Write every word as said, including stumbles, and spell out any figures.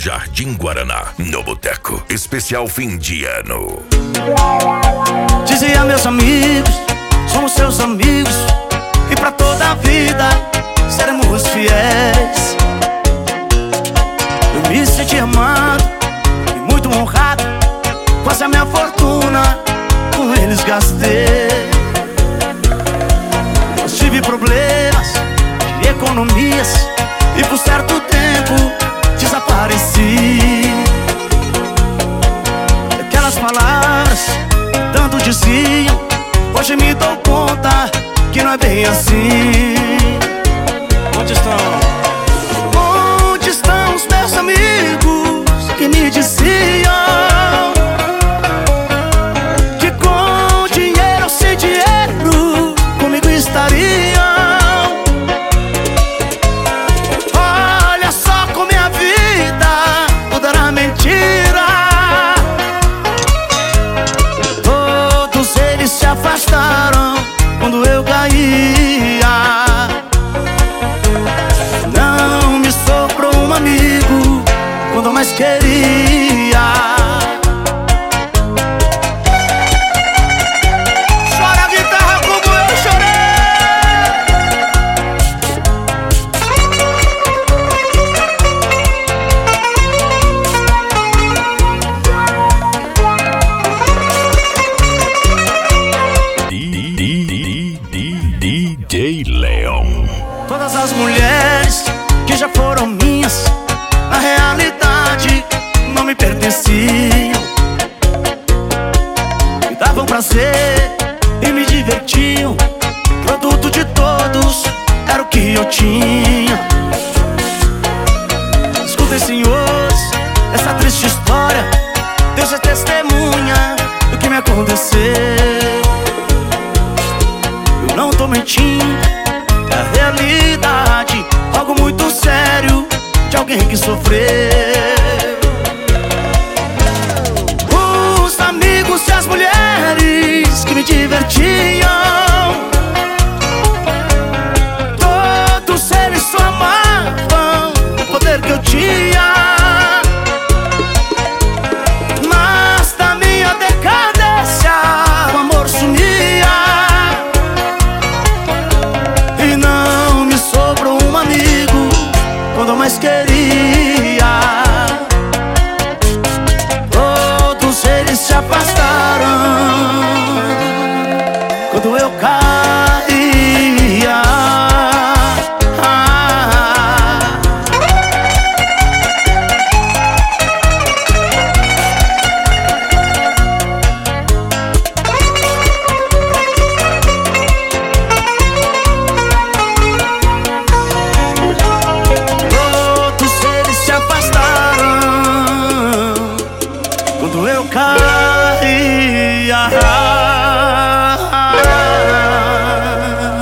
Jardim Guaraná, no Boteco. Especial fim de ano. Dizia meus amigos, somos seus amigos, e pra toda a vida seremos fiéis. Eu me senti amado e muito honrado, quase a minha fortuna com eles gastei. Eu tive problemas de economias e por certo tempo desapareci. Aquelas palavras que tanto diziam, hoje me dou conta que não é bem assim. Onde estão? Onde estão os meus amigos que me diziam que com dinheiro ou sem dinheiro comigo estariam? Olha só como minha vida toda era mentira. Todos eles se afastaram quando eu caía. Não me sobrou um amigo quando eu mais queria. Chora a guitarra como eu D J Leon. Todas as mulheres que já foram minhas, na realidade não me pertenciam. Me davam prazer e me divertiam, produto de todos era o que eu tinha. Escutem, senhores, essa triste história, Deus é testemunha do que me aconteceu. Eu não tô mentindo, é a realidade, algo muito sério de alguém que sofreu. Os amigos e as mulheres que me divertiam, todos eles só amavam o poder que eu tinha. Mas da minha decadência o amor sumia. Quando eu mais queria.